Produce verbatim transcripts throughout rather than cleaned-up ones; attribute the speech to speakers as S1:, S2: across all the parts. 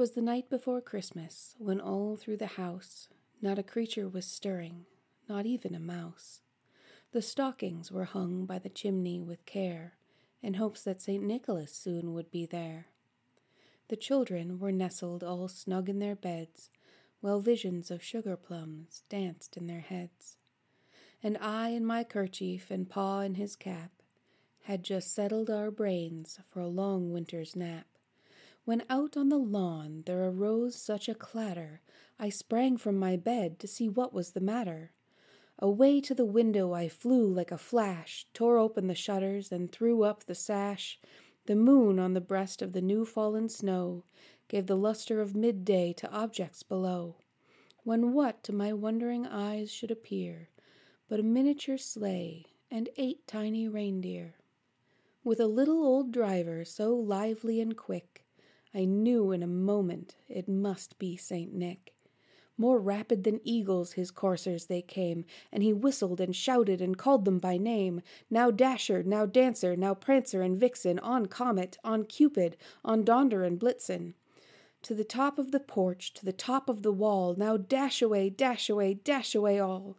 S1: 'Twas the night before Christmas, when all through the house not a creature was stirring, not even a mouse. The stockings were hung by the chimney with care, in hopes that Saint Nicholas soon would be there. The children were nestled all snug in their beds, while visions of sugar plums danced in their heads. And I in my kerchief and Pa in his cap had just settled our brains for a long winter's nap, when out on the lawn there arose such a clatter, I sprang from my bed to see what was the matter. Away to the window I flew like a flash, tore open the shutters and threw up the sash. The moon on the breast of the new-fallen snow gave the luster of midday to objects below, when what to my wondering eyes should appear but a miniature sleigh and eight tiny reindeer, with a little old driver so lively and quick, I knew in a moment it must be Saint Nick. More rapid than eagles his coursers they came, and he whistled and shouted and called them by name. Now Dasher, now Dancer, now Prancer and Vixen, on Comet, on Cupid, on Donder and Blitzen. To the top of the porch, to the top of the wall, now dash away, dash away, dash away all.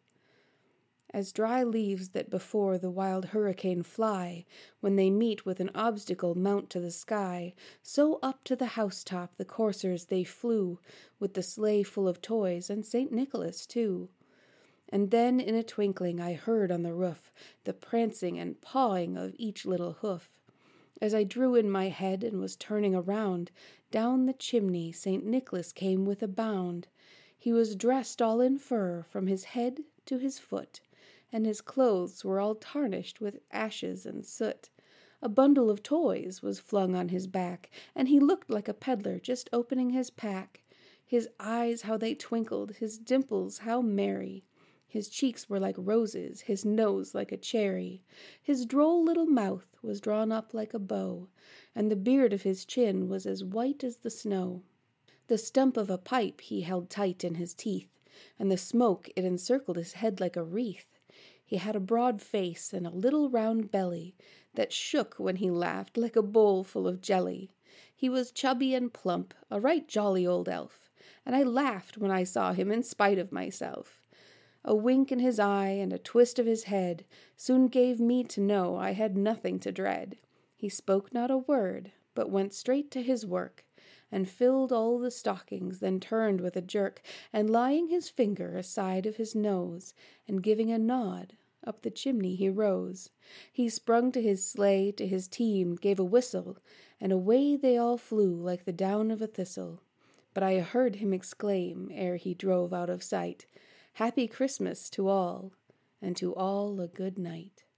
S1: As dry leaves that before the wild hurricane fly, when they meet with an obstacle mount to the sky, so up to the housetop the coursers they flew, with the sleigh full of toys, and Saint Nicholas too. And then in a twinkling I heard on the roof the prancing and pawing of each little hoof. As I drew in my head and was turning around, down the chimney Saint Nicholas came with a bound. He was dressed all in fur from his head to his foot, and his clothes were all tarnished with ashes and soot. A bundle of toys was flung on his back, and he looked like a peddler just opening his pack. His eyes how they twinkled, his dimples how merry. His cheeks were like roses, his nose like a cherry. His droll little mouth was drawn up like a bow, and the beard of his chin was as white as the snow. The stump of a pipe he held tight in his teeth, and the smoke it encircled his head like a wreath. He had a broad face and a little round belly that shook when he laughed like a bowl full of jelly. He was chubby and plump, a right jolly old elf, and I laughed when I saw him in spite of myself. A wink in his eye and a twist of his head soon gave me to know I had nothing to dread. He spoke not a word, but went straight to his work, and filled all the stockings, then turned with a jerk, and laying his finger aside of his nose, and giving a nod, up the chimney he rose. He sprung to his sleigh, to his team, gave a whistle, and away they all flew like the down of a thistle. But I heard him exclaim, ere he drove out of sight, "Happy Christmas to all, and to all a good night."